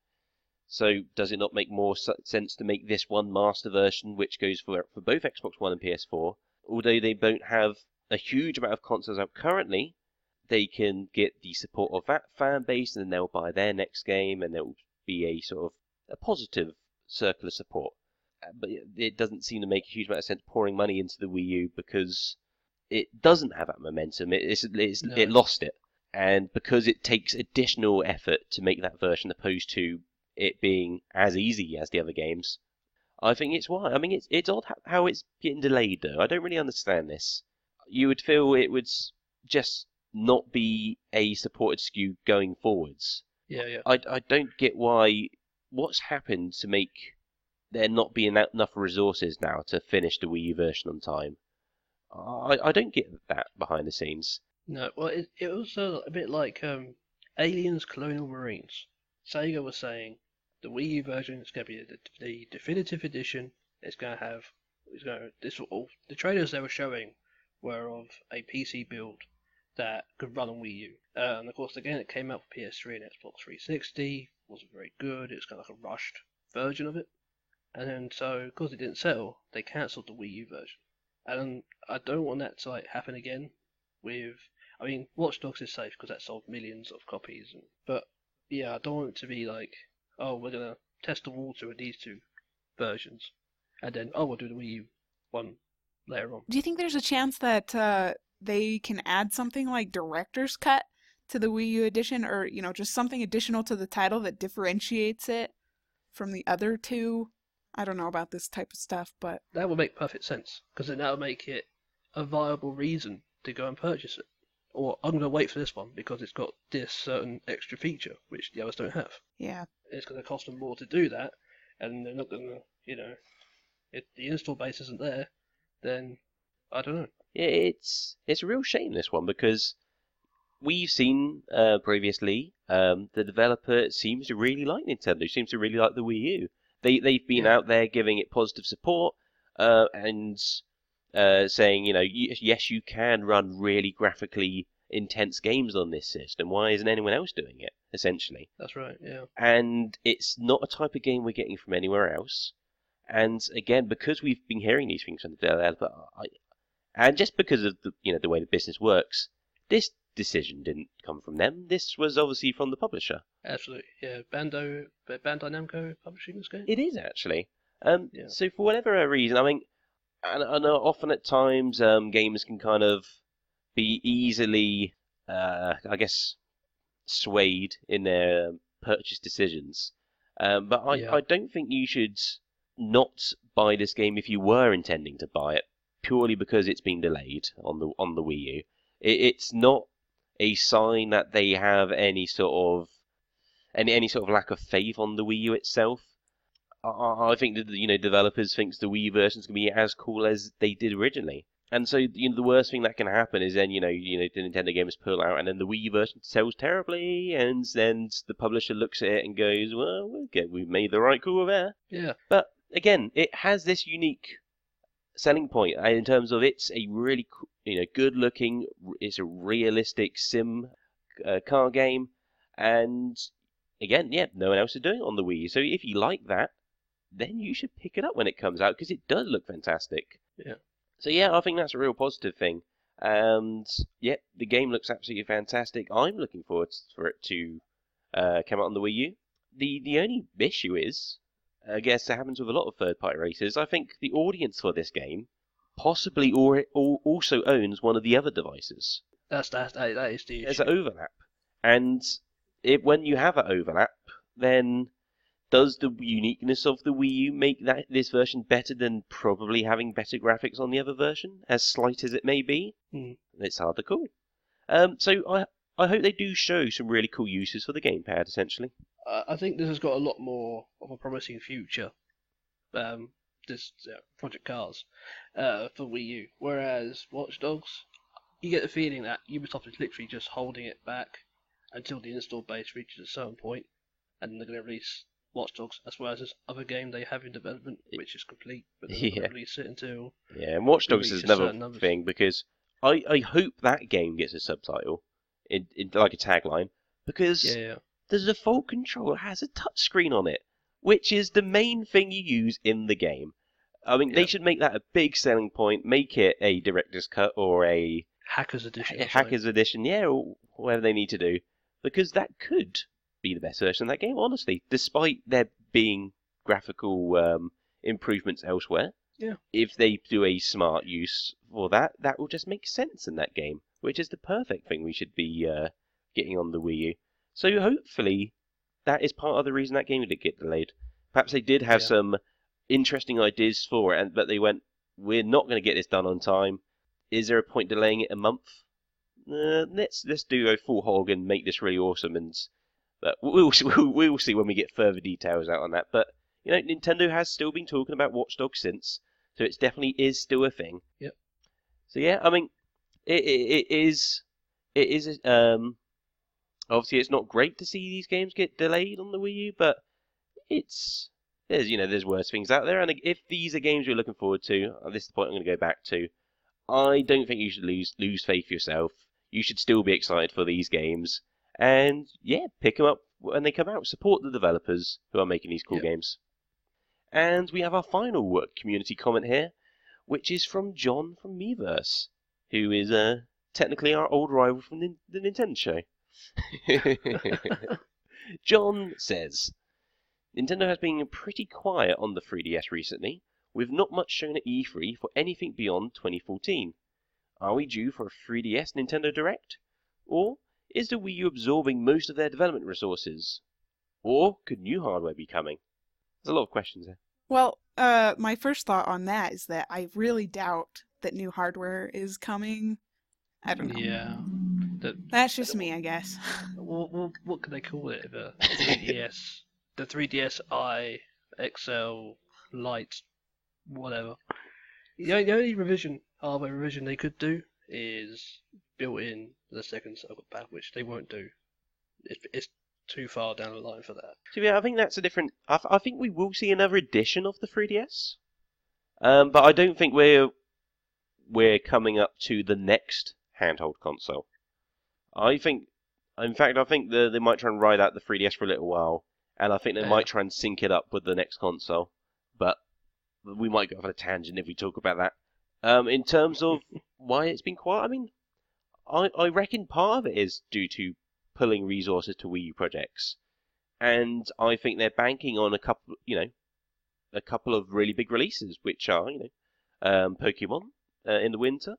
So does it not make more sense to make this one master version which goes for, for both Xbox One and P S four? Although they don't have a huge amount of consoles out currently, they can get the support of that fan base and then they'll buy their next game and there will be a sort of a positive circular support. But it doesn't seem to make a huge amount of sense pouring money into the Wii U because it doesn't have that momentum. It, it's, it's, no, it lost it. And because it takes additional effort to make that version opposed to it being as easy as the other games, I think it's why. I mean, it's it's odd how it's getting delayed, though. I don't really understand this. You would feel it would just not be a supported S K U going forwards. yeah, yeah. I, I don't get why. What's happened to make there not be enough resources now to finish the Wii U version on time? I, I don't get that behind the scenes. No, well, it, it was uh, a bit like um, Aliens Colonial Marines. Sega was saying the Wii U version is going to be the, the definitive edition. It's going to have, it's going to, this all, the trailers they were showing were of a P C build that could run on Wii U. Uh, and of course, again, it came out for P S three and Xbox three sixty. Wasn't very good. It was kind of like a rushed version of it. And then, so because it didn't sell, they cancelled the Wii U version. And I don't want that to like happen again. With, I mean, Watch Dogs is safe because that sold millions of copies. And, but yeah, I don't want it to be like, oh, we're gonna test the water with these two versions, and then oh, we'll do the Wii U one later on. Do you think there's a chance that uh, they can add something like Director's Cut to the Wii U edition, or you know, just something additional to the title that differentiates it from the other two? I don't know about this type of stuff, but that would make perfect sense because then that would make it a viable reason to go and purchase it. Or I'm going to wait for this one because it's got this certain extra feature which the others don't have. Yeah. It's going to cost them more to do that, and they're not going to, you know, if the install base isn't there, then I don't know. Yeah, it's it's a real shame, this one, because we've seen uh, previously um, the developer seems to really like Nintendo, seems to really like the Wii U. They they've been Yeah. out there giving it positive support uh, and uh, saying, you know, y- yes, you can run really graphically intense games on this system. Why isn't anyone else doing it? Essentially, That's right, yeah. and it's not a type of game we're getting from anywhere else. And again, because we've been hearing these things from the developer, I, and just because of the you know the way the business works, this decision didn't come from them. This was obviously from the publisher. Absolutely, yeah. Bando, Bandai Namco publishing this game? It is actually. Um, Yeah. So for whatever reason, I mean, and I know often at times um, games can kind of be easily, uh, I guess, swayed in their purchase decisions. Um, but I, Yeah. I don't think you should not buy this game if you were intending to buy it purely because it's been delayed on the on the Wii U. It, it's not a sign that they have any sort of any any sort of lack of faith on the Wii U itself. I, I think that you know developers thinks the Wii U version is going to be as cool as they did originally. And so, you know, the worst thing that can happen is then, you know, you know, the Nintendo gamers pull out, and then the Wii U version sells terribly, and then the publisher looks at it and goes, "Well, okay, we made the right call there." Yeah. But again, it has this unique selling point uh, in terms of it's a really, co- you know, good-looking, r- it's a realistic sim uh, car game, and again, yeah, no one else is doing it on the Wii U. So if you like that, then you should pick it up when it comes out because it does look fantastic. Yeah. So yeah, I think that's a real positive thing. And yeah, the game looks absolutely fantastic. I'm looking forward for it to uh, come out on the Wii U. The the only issue is, I guess it happens with a lot of third-party races. I think the audience for this game possibly or, or also owns one of the other devices. That's that. That, that is the There's issue. an overlap, and it, when you have an overlap, then does the uniqueness of the Wii U make that this version better than probably having better graphics on the other version, as slight as it may be? Hmm. It's hard to call. Um, so I I hope they do show some really cool uses for the gamepad, essentially. Uh, I think this has got a lot more of a promising future. Um, this uh, Project Cars uh, for Wii U, whereas Watch Dogs, you get the feeling that Ubisoft is literally just holding it back until the install base reaches a certain point, and then they're going to release Watch Dogs as well as this other game they have in development, which is complete, but they're not Yeah. going to release it until. Yeah, and Watch Dogs is reaches another certain numbers. thing because I, I hope that game gets a subtitle, in, in like a tagline, because Yeah, yeah. the default controller has a touchscreen on it, which is the main thing you use in the game. I mean, they Yeah. should make that a big selling point. Make it a director's cut or a, Hackers Edition. a or something. hackers edition, yeah, or whatever they need to do, because that could be the best version of that game. Honestly, despite there being graphical um, improvements elsewhere, Yeah. if they do a smart use for that, that will just make sense in that game, which is the perfect thing we should be uh, getting on the Wii U. So hopefully that is part of the reason that game did get delayed. Perhaps they did have Yeah. some interesting ideas for it, and but they went, "We're not going to get this done on time. Is there a point delaying it a month? Uh, let's let's do a full hog and make this really awesome." And but we'll we'll we'll see when we get further details out on that. But you know, Nintendo has still been talking about Watch Dogs since, so it definitely is still a thing. Yep. So yeah, I mean, it it, it is it is um Obviously, it's not great to see these games get delayed on the Wii U, but it's there's you know there's worse things out there. And if these are games you're looking forward to, and this is the point I'm going to go back to. I don't think you should lose lose faith yourself. You should still be excited for these games, and yeah, pick them up when they come out. Support the developers who are making these cool Yep. games. And we have our final work community comment here, which is from John from Miiverse, who is uh, technically our old rival from the, the Nintendo show. John says, Nintendo has been pretty quiet on the three D S recently, with not much shown at E three for anything beyond twenty fourteen. Are we due for a three D S Nintendo Direct? Or is the Wii U absorbing most of their development resources? Or could new hardware be coming? There's a lot of questions there. Well, uh, my first thought on that is that I really doubt that new hardware is coming. I don't know. Yeah. The, That's just me, I guess. what, what, what could they call it? The three D S, the three D S I, X L, Lite, whatever. The only, the only revision, hardware revision they could do is built in the second circuit pack, which they won't do. It, it's too far down the line for that. So yeah, I think that's a different. I, th- I think we will see another edition of the three D S, um, but I don't think we're we're coming up to the next handheld console. I think, in fact, I think the, they might try and ride out the three D S for a little while, and I think they Yeah. might try and sync it up with the next console. But we might go off on a tangent if we talk about that. Um, in terms of why it's been quiet, I mean, I I reckon part of it is due to pulling resources to Wii U projects. And I think they're banking on a couple, you know, a couple of really big releases, which are, you know, um, Pokemon uh, in the winter,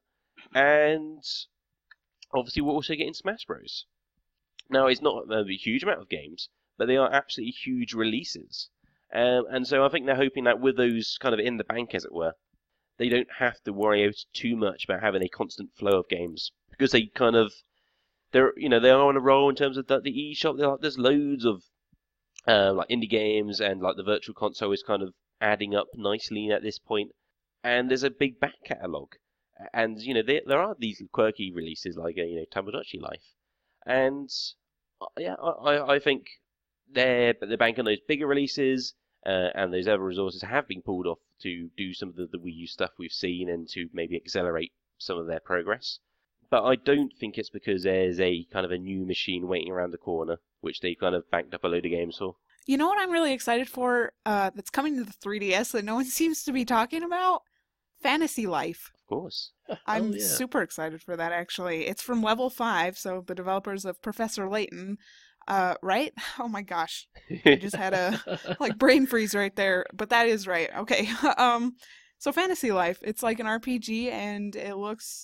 and obviously we're also getting Smash Bros. Now, it's not a huge amount of games, but they are absolutely huge releases. Um, and so I think they're hoping that with those kind of in the bank, as it were, they don't have to worry too much about having a constant flow of games, because they kind of they're you know they are on a roll in terms of the, the eShop. There's loads of uh, like indie games, and like the virtual console is kind of adding up nicely at this point. And there's a big back catalogue, and you know there there are these quirky releases like uh, you know Tamagotchi Life, and uh, yeah I I think they're they're banking on those bigger releases, uh, and those other resources have been pulled off to do some of the, the Wii U stuff we've seen and to maybe accelerate some of their progress. But I don't think it's because there's a kind of a new machine waiting around the corner, which they kind of banked up a load of games for. You know what I'm really excited for uh, that's coming to the three D S that no one seems to be talking about? Fantasy Life. Of course. I'm oh, yeah. super excited for that, actually. It's from Level five, so the developers of Professor Layton, uh, right? Oh my gosh. I just had a like brain freeze right there, but that is right. Okay. um, so Fantasy Life, it's like an R P G, and it looks...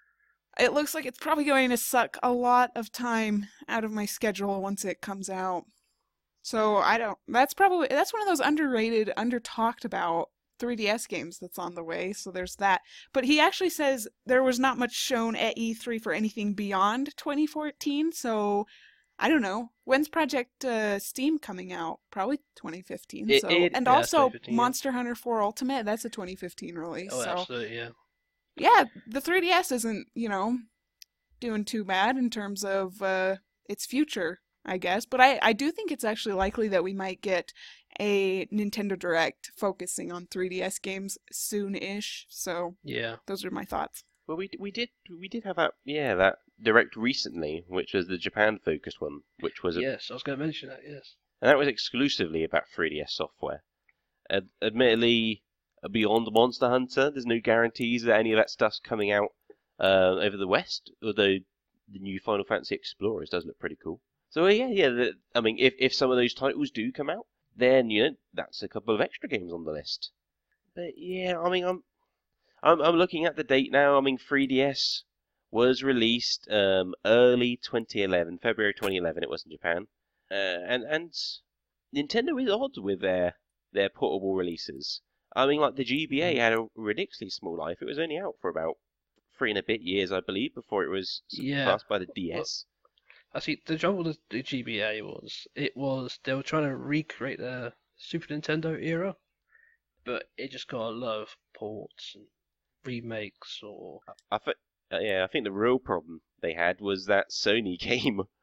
It looks like it's probably going to suck a lot of time out of my schedule once it comes out. So I don't, that's probably, that's one of those underrated, under-talked about three D S games that's on the way, so there's that. But he actually says there was not much shown at E three for anything beyond twenty fourteen, so I don't know. When's Project uh, Steam coming out? Probably twenty fifteen. It- so it- And yeah, also twenty fifteen, yeah. Monster Hunter four Ultimate, that's a twenty fifteen release. Oh, so absolutely, yeah. yeah, the three D S isn't, you know, doing too bad in terms of uh, its future, I guess. But I, I do think it's actually likely that we might get a Nintendo Direct focusing on three D S games soon-ish. So Yeah. those are my thoughts. Well, we we did we did have that yeah that direct recently, which was the Japan focused one, which was a, Yes, I was going to mention that, yes. and that was exclusively about three D S software. Ad- admittedly, beyond Monster Hunter, there's no guarantees that any of that stuff's coming out uh, over the West, although the new Final Fantasy Explorers does look pretty cool. So yeah, yeah. The, I mean, if if some of those titles do come out, then you know that's a couple of extra games on the list. But yeah, I mean, I'm I'm I'm looking at the date now. I mean, three D S was released um, early twenty eleven, February twenty eleven. It was in Japan, uh, and and Nintendo is odd with their their portable releases. I mean, like the G B A had a ridiculously small life. It was only out for about three and a bit years, I believe, before it was Yeah. surpassed by the D S. I see, the trouble with the G B A was, it was, they were trying to recreate the Super Nintendo era, but it just got a lot of ports and remakes or... I th- uh, yeah, I think the real problem they had was that Sony came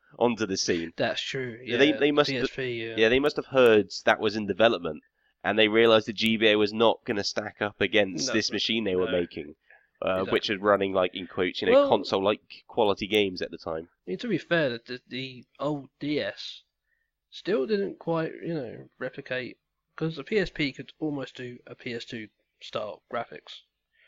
onto the scene. That's true. Yeah, They- they must- P S P. Yeah. Yeah, they must have heard that was in development, and they realised the G B A was not going to stack up against No, this machine they were no. making, uh, which Exactly. was running like in quotes, you know, Well- console-like quality games at the time. I mean, to be fair, the, the, the old D S still didn't quite, you know, replicate, because the P S P could almost do a P S two style graphics.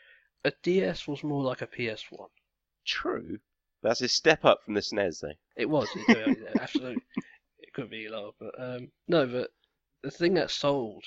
A D S was more like a P S one. True, that's a step up from the S N E S, though. It was, it, yeah, absolutely. It could be a lot, but um, no, but the thing that sold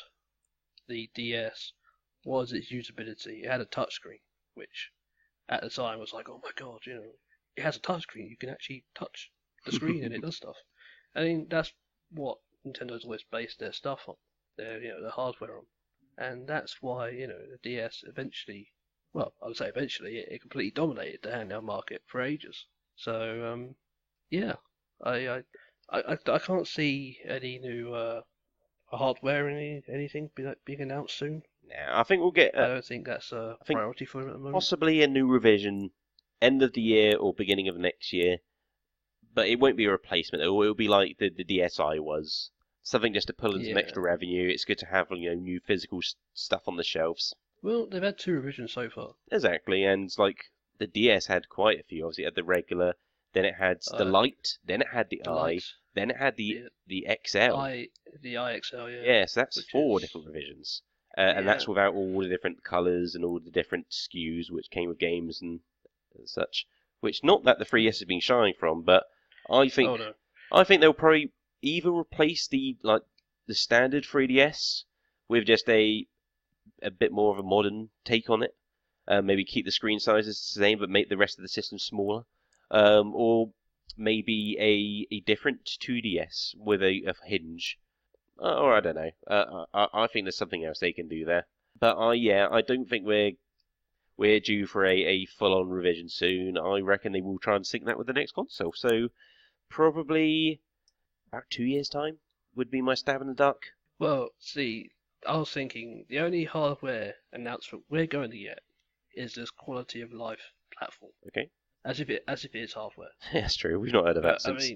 the D S was its usability. It had a touchscreen, which at the time was like, oh my god, you know, it has a touchscreen. You can actually touch the screen and it does stuff. I mean, that's what Nintendo's always based their stuff on, their you know their hardware on, and that's why you know the D S eventually, well, I would say eventually, it, it completely dominated the handheld market for ages. So um, yeah, I I, I I can't see any new uh, hardware, any anything be, being announced soon. Now, I think we'll get I uh, don't think that's a I think priority for them at the moment. possibly a new revision end of the year or beginning of next year, but it won't be a replacement. It will be like the, the D S I was, something just to pull in some Yeah. extra revenue. It's good to have you know new physical s- stuff on the shelves. Well, they've had two revisions so far. Exactly, and like the D S had quite a few. Obviously, it had the regular, then it had the Uh, Lite, then it had the The I, lights, then it had the Yeah. the X L. I, the I X L, yeah. Yes, that's which four is- different revisions, uh, and that's Yeah. without all the different colours and all the different S K Us which came with games and, and such. Which not that the three D S has been shying from, but I think Oh no. I think they'll probably either replace the like the standard three D S with just a a bit more of a modern take on it. Uh, maybe keep the screen sizes the same, but make the rest of the system smaller. Um, or maybe a, a different two D S with a, a hinge. Uh, or I don't know. Uh, I, I think there's something else they can do there. But I yeah, I don't think we're we're due for a, a full-on revision soon. I reckon they will try and sync that with the next console. So probably about two years' time would be my stab in the dark. Well, see, I was thinking the only hardware announcement we're going to get is this quality of life platform. Okay. As if it as if it is hardware. That's true. We've not heard of that But, I since. mean,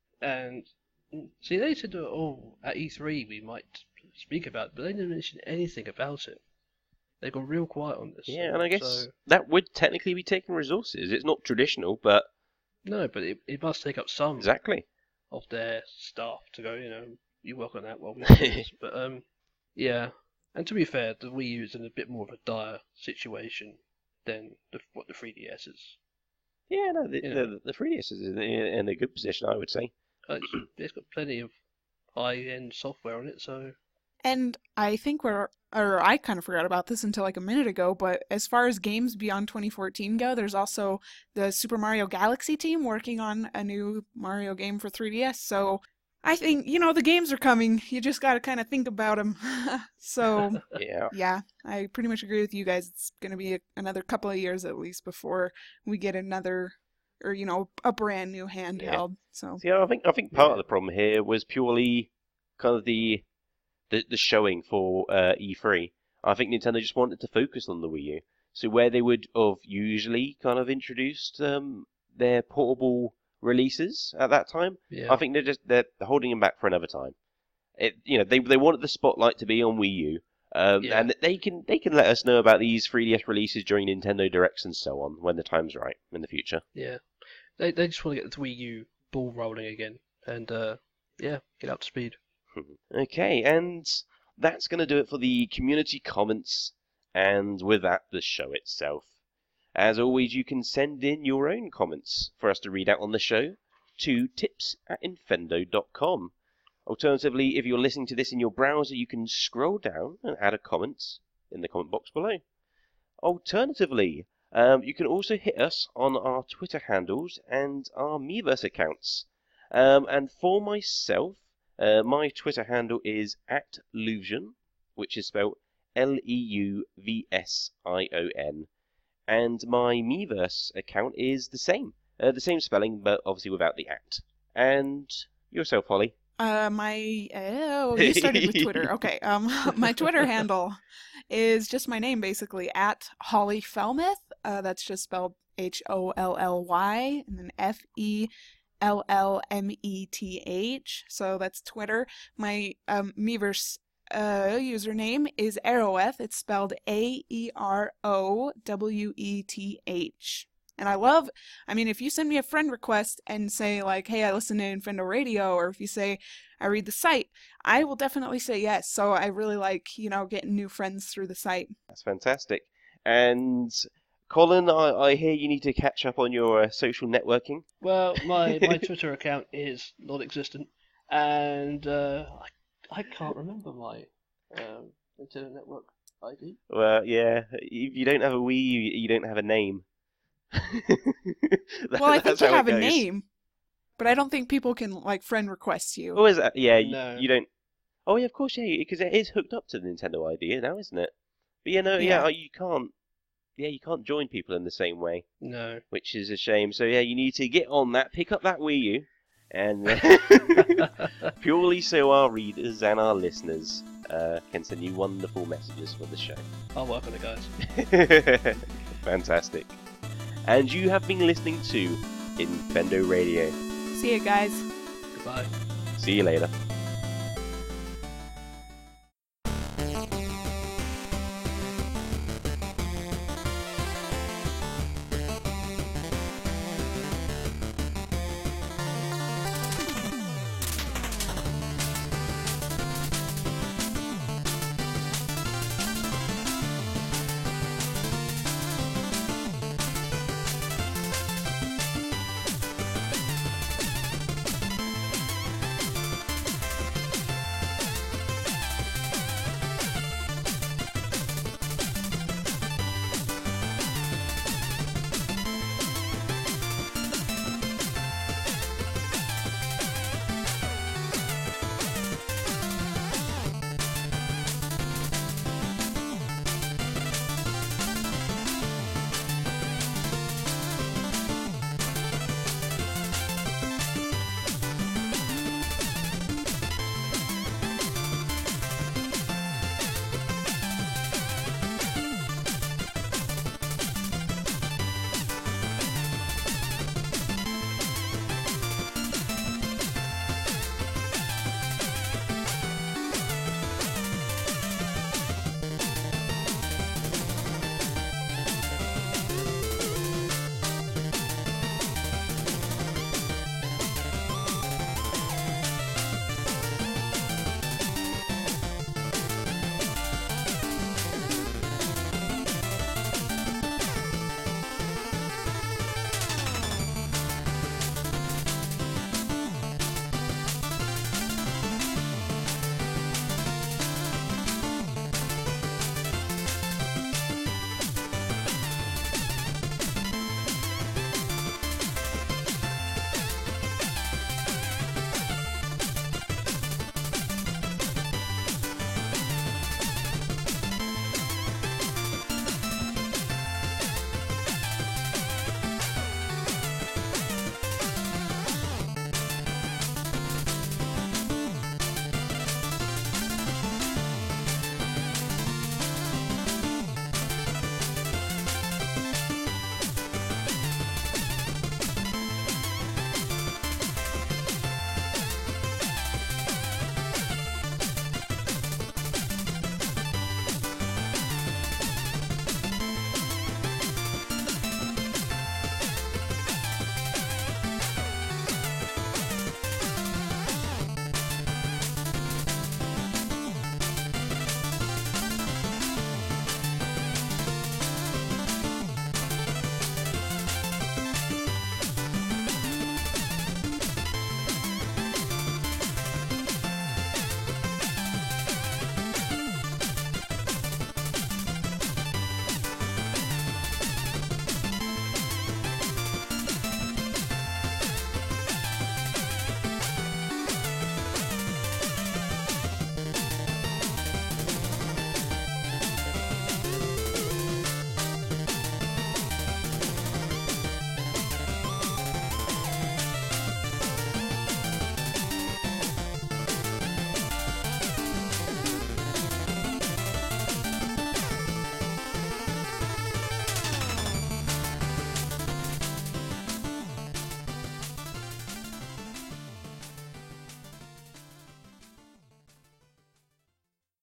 and mm, see, they said, oh, at E three we might speak about it, but they didn't mention anything about it. They got real quiet on this. Yeah, and I guess So, that would technically be taking resources. It's not traditional, but no, but it, it must take up some exactly. of their staff to go, you know, you work on that while we do this. But, um, yeah. And to be fair, the Wii U is in a bit more of a dire situation than the, what the three D S is. Yeah, no, the, Yeah. the, the three D S is in, in a good position, I would say. Uh, it's, it's got plenty of high-end software on it, so And I think we're, or I kind of forgot about this until like a minute ago, but as far as games beyond twenty fourteen go, there's also the Super Mario Galaxy team working on a new Mario game for three D S. So I think, you know, the games are coming. You just got to kind of think about them. So Yeah. yeah, I pretty much agree with you guys. It's going to be a, another couple of years at least before we get another, or, you know, a brand new handheld. So See, I think I think part Yeah. of the problem here was purely kind of the the, the showing for uh, E three. I think Nintendo just wanted to focus on the Wii U. So where they would have usually kind of introduced um, their portable releases at that time, yeah. I think they're just they're holding them back for another time. It you know they they wanted the spotlight to be on Wii U, um, Yeah. and they can they can let us know about these three D S releases during Nintendo Directs and so on when the time's right in the future. Yeah, they they just want to get the Wii U ball rolling again, and uh, yeah, get up to speed. Okay, and that's going to do it for the community comments, and with that, the show itself. As always, you can send in your own comments for us to read out on the show to tips at infendo dot com. Alternatively, if you're listening to this in your browser, you can scroll down and add a comment in the comment box below. Alternatively, um, you can also hit us on our Twitter handles and our Miiverse accounts. Um, and for myself, uh, my Twitter handle is at Leuvision, which is spelled L E U V S I O N. And my Miiverse account is the same. Uh, the same spelling, but obviously without the at. And yourself, Holly. Uh, my oh, you started with Twitter. Okay. Um, my Twitter handle is just my name, basically, at Holly Felmeth. Uh, that's just spelled H O L L Y and then F E L L M E T H. So that's Twitter. My um, Miiverse uh, username is Arroweth. It's spelled A E R O W E T H. And I love, I mean, if you send me a friend request and say, like, hey, I listen to Infendo Radio, or if you say, I read the site, I will definitely say yes. So I really like, you know, getting new friends through the site. That's fantastic. And Colin, I, I hear you need to catch up on your uh, social networking. Well, my, my Twitter account is non-existent, and uh, I, I can't remember my um, internet network I D. Well, yeah, if you don't have a Wii, you, you don't have a name. That- Well, I think that's you how it have a goes. name, but I don't think people can, like, friend request you. Oh, is that? Yeah, you, No. you don't. Oh, yeah, of course, yeah, because it is hooked up to the Nintendo I D now, isn't it? But yeah, no, yeah, Yeah. you can't. Yeah, you can't join people in the same way, No. which is a shame. So yeah, you need to get on that, pick up that Wii U, and purely so our readers and our listeners uh, can send you wonderful messages for the show. I'll work on it, guys. Fantastic. And you have been listening to Infendo Radio. See you guys. Goodbye. See you later.